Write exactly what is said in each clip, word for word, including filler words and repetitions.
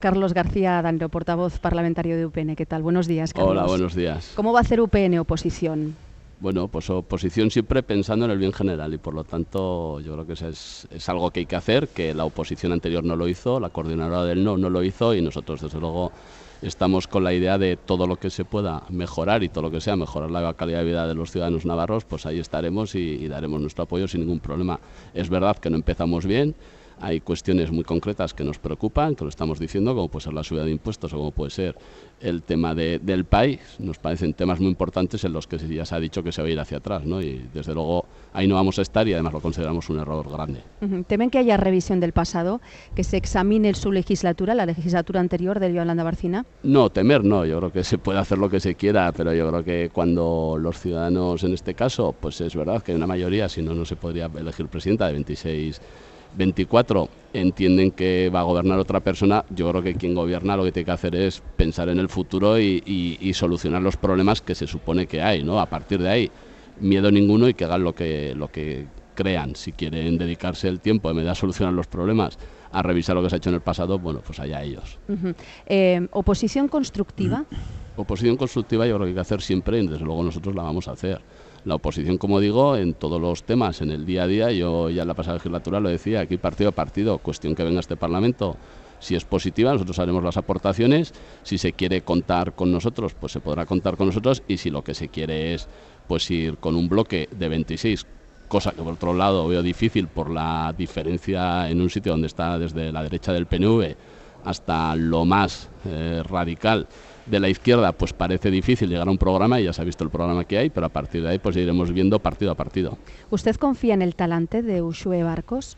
Carlos García Danero, portavoz parlamentario de U P N. ¿Qué tal? Buenos días, Carlos. Hola, buenos días. ¿Cómo va a hacer U P N oposición? Bueno, pues oposición siempre pensando en el bien general y por lo tanto yo creo que eso es, es algo que hay que hacer, que la oposición anterior no lo hizo, la coordinadora del no no lo hizo y nosotros desde luego estamos con la idea de todo lo que se pueda mejorar y todo lo que sea mejorar la calidad de vida de los ciudadanos navarros, pues ahí estaremos y, y daremos nuestro apoyo sin ningún problema. Es verdad que no empezamos bien. Hay cuestiones muy concretas que nos preocupan, que lo estamos diciendo, como puede ser la subida de impuestos o como puede ser el tema de, del país. Nos parecen temas muy importantes en los que ya se ha dicho que se va a ir hacia atrás, ¿no? Y desde luego ahí no vamos a estar y además lo consideramos un error grande. Uh-huh. ¿Temen que haya revisión del pasado, que se examine su legislatura, la legislatura anterior de Yolanda Barcina? No, temer no, yo creo que se puede hacer lo que se quiera, pero yo creo que cuando los ciudadanos, en este caso, pues es verdad que hay una mayoría, si no, no se podría elegir presidenta de veintiséis veinticuatro, entienden que va a gobernar otra persona. Yo creo que quien gobierna lo que tiene que hacer es pensar en el futuro y, y, y solucionar los problemas que se supone que hay, ¿no? A partir de ahí, miedo ninguno y que hagan lo que, lo que crean. Si quieren dedicarse el tiempo en vez de a solucionar los problemas a revisar lo que se ha hecho en el pasado, bueno, pues allá ellos. Uh-huh. eh, ¿Oposición constructiva? Oposición constructiva yo creo que hay que hacer siempre y desde luego nosotros la vamos a hacer. La oposición, como digo, en todos los temas, en el día a día, yo ya en la pasada legislatura lo decía, aquí partido a partido, cuestión que venga este Parlamento, si es positiva, nosotros haremos las aportaciones, si se quiere contar con nosotros, pues se podrá contar con nosotros, y si lo que se quiere es pues ir con un bloque de veintiséis, cosa que por otro lado veo difícil por la diferencia en un sitio donde está desde la derecha del P N V hasta lo más eh, radical de la izquierda, pues parece difícil llegar a un programa y ya se ha visto el programa que hay, pero a partir de ahí pues iremos viendo partido a partido. ¿Usted confía en el talante de Uxue Barcos?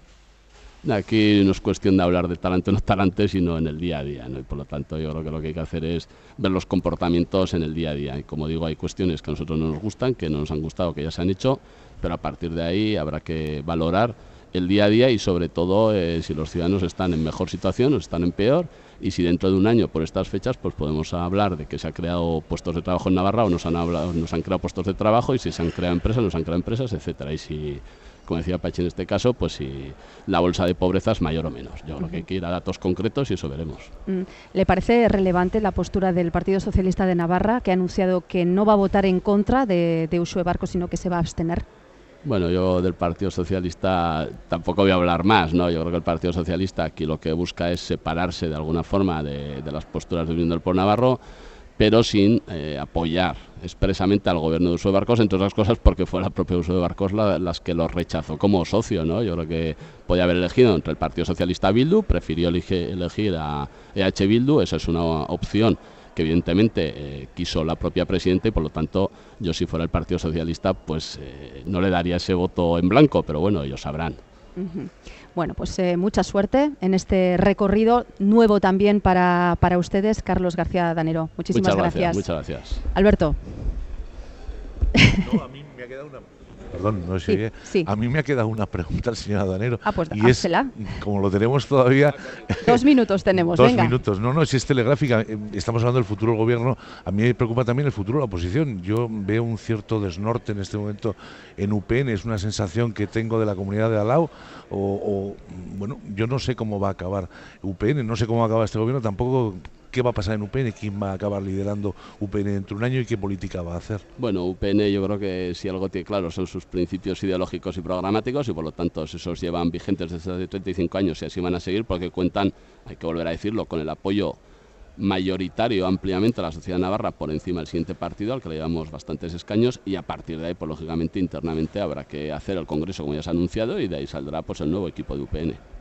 Aquí no es cuestión de hablar de talante o no talante, sino en el día a día, ¿no? Y por lo tanto yo creo que lo que hay que hacer es ver los comportamientos en el día a día. Y como digo, hay cuestiones que a nosotros no nos gustan, que no nos han gustado, que ya se han hecho, pero a partir de ahí habrá que valorar el día a día y sobre todo eh, si los ciudadanos están en mejor situación o están en peor, y si dentro de un año por estas fechas pues podemos hablar de que se han creado puestos de trabajo en Navarra o nos han, hablado, nos han creado puestos de trabajo, y si se han creado empresas, nos han creado empresas, etcétera. Y si, como decía Pachi en este caso, pues si la bolsa de pobreza es mayor o menos. Yo creo que hay que ir a datos concretos y eso veremos. ¿Le parece relevante la postura del Partido Socialista de Navarra, que ha anunciado que no va a votar en contra de, de Uxue Barcos, sino que se va a abstener? Bueno, yo del Partido Socialista tampoco voy a hablar más, ¿no? Yo creo que el Partido Socialista aquí lo que busca es separarse de alguna forma de, de las posturas de Unión del Pueblo Navarro, pero sin eh, apoyar expresamente al gobierno de Uxue Barcos, entre otras cosas porque fue la propia Uxue Barcos la, las que lo rechazó como socio, ¿no? Yo creo que podía haber elegido entre el Partido Socialista y Bildu, prefirió elige, elegir a E H Bildu, esa es una opción que evidentemente eh, quiso la propia presidenta y por lo tanto yo si fuera el Partido Socialista pues eh, no le daría ese voto en blanco, pero bueno, ellos sabrán. Uh-huh. Bueno, pues eh, mucha suerte en este recorrido nuevo también para, para ustedes, Carlos García Danero. Muchísimas muchas gracias, gracias. Muchas gracias. Alberto. No, a mí me ha quedado una... Perdón, no sé. Sí, sí. A mí me ha quedado una pregunta al señor Danero. Ah, pues y es, como lo tenemos todavía... Dos minutos tenemos, Dos venga. minutos. No, no, si es telegráfica. Estamos hablando del futuro del gobierno. A mí me preocupa también el futuro de la oposición. Yo veo un cierto desnorte en este momento en U P N. Es una sensación que tengo de la comunidad de Alao. O, o, bueno, yo no sé cómo va a acabar U P N. No sé cómo va a acabar este gobierno. Tampoco... ¿Qué va a pasar en U P N? ¿Quién va a acabar liderando U P N dentro de un año y qué política va a hacer? Bueno, U P N yo creo que si algo tiene claro son sus principios ideológicos y programáticos y por lo tanto esos llevan vigentes desde hace treinta y cinco años y así van a seguir porque cuentan, hay que volver a decirlo, con el apoyo mayoritario ampliamente a la sociedad navarra por encima del siguiente partido al que le llevamos bastantes escaños y a partir de ahí pues lógicamente internamente habrá que hacer el Congreso como ya se ha anunciado y de ahí saldrá pues el nuevo equipo de U P N.